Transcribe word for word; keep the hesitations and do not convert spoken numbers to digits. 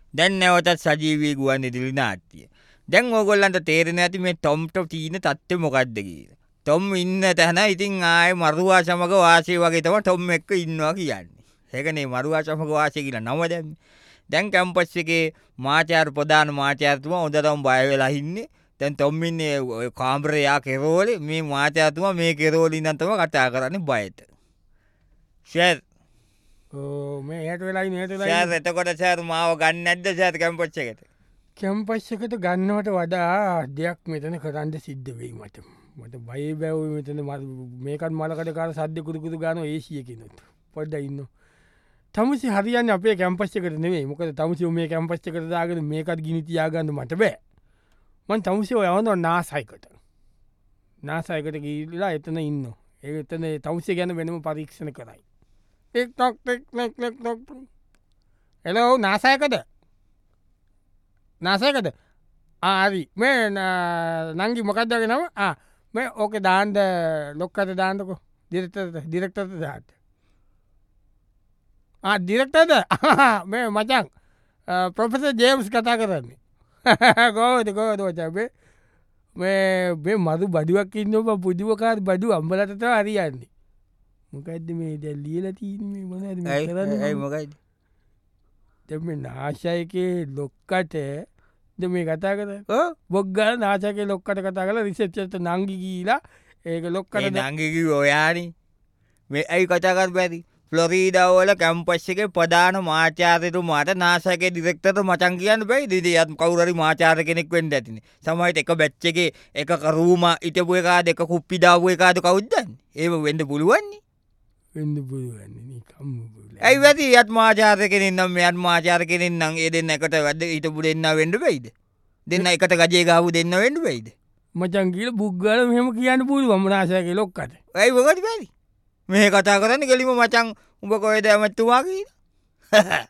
දැන් නැවතත් සජීවී ගුවන්විදුලි නාට්‍ය. දැන් ඕගොල්ලන්ට තේරෙන්නේ නැති මේ ටොම්ට තියෙන තත්ත්වය මොකද්ද කියලා. ටොම් ඉන්න තැන ඉතින් ආයේ මරුවා සමග වාසය වගේ තමයි ටොම් එක්ක ඉන්නවා කියන්නේ. ඒකනේ මරුවා සමග වාසය කියලා නම දැම්මේ. දැන් කැම්පස් එකේ මාචාර්ය ප්‍රධාන මාචාර්යතුමා හොඳටම බය වෙලා ඉන්නේ. දැන් ටොම් ඉන්නේ ඔය කාමරේ යා කෙරෝලේ මේ මාචාර්යතුමා මේ කෙරෝලේ ඉඳන් තමයි කතා කරන්නේ බයට. සර් ඕ මේ යට වෙලායි නේට සර් එතකොට සර් මාව ගන්න නැද්ද සර් කැම්පස් එකට? කැම්පස් එකට ගන්නවට වඩා දෙයක් මෙතන කරන්න සිද්ධ වෙයි මට. මට බය බැව් මෙතන මේකත් මලකට කාර සද්ද කුරුකුරු ගාන ඒසිය කෙනෙක් පොඩ්ඩක් ඉන්නවා. තමුසි හරියන්නේ අපේ කැම්පස් එකට නෙමෙයි. මොකද තමුසි මේ කැම්පස් එකට දාගෙන මේකත් ගිනි තියාගන්න මට බෑ. මං තමුසි ඔය යවනවා නාසයකට. නාසයකට ගිහිල්ලා එතන ඉන්නවා. ඒ එතන තමුසි ගැන වෙනම පරීක්ෂණ කරයි. Tick tock tick tick tick tock. Hello නාසයකද? නාසයකද? ආ හරි. මේ නංගි මොකක්ද ඔයාගේ නම? ආ මේ ඕකේ දාන්න ලොක්කට දාන්නකෝ. ඩිරෙක්ටර්ට ඩිරෙක්ටර්ට දාන්න. ආ ඩිරෙක්ටර්ද? මේ මචං ප්‍රොෆෙසර් ජේම්ස් කතා කරන්නේ. කොහොමද කොහොමද මචං මේ මේ මේ මදු බඩුවක් ඉන්නවා පුදුම කාර් බඩුව අම්බලට තමයි හරියන්නේ. මොකද්ද මේ දැන් ලියලා තියෙන්නේ මේ මොනවද මේ කරන්නේ? ඇයි මොකයිද? දැන් මේ නාසයකේ ලොක්කට දැන් මේ කතා කරන්නේ. ඔව් බොක් ගාලා නාසයකේ ලොක්කට කතා කරලා රිසෙප්ෂන් එකට නංගි ගිහිලා ඒක ලොක්කට ඒ නංගි කිව්ව ඔයානේ. මේ ඇයි කතා කර බැරි? ෆ්ලොරිඩා වල කැම්පස් එකේ ප්‍රධාන මාචාර්යතුමාට නාසාගේ ඩිරෙක්ටර්ට මචං කියන්න බෑද? ඉතින් යත් කවුරු හරි මාචාර්ය කෙනෙක් වෙන්න ඇතිනේ. සමහරවිට එක බැච් එකේ එක රූම හිටපු එකාද එක කුප්පි දාපු එකාද කවුද දන්නේ? ඒව වෙන්න පුළුවන් නේ. වෙන්න පුළුවන් නේ කම්ම පුළුවන්. ඇයි වැඩි යත් මාචාර්ය කෙනෙක් නම් මෙයත් මාචාර්ය කෙනෙක් නම් ඒ දෙන්න එකට වැඩ හිටපු දෙන්න වෙන්න බෑද? දෙන්න එකට ගජේ ගහපු දෙන්න වෙන්න බෑද? මචං කියලා බුක් ගාලා මෙහෙම කියන්න පුළුවන් නාසයකේ ලොක්කට. ඇයි මොකද බැරි? මේ කතා කරන්නේ කෙලිම මචං උඹ කොහෙද ඇමතුමා කියලා?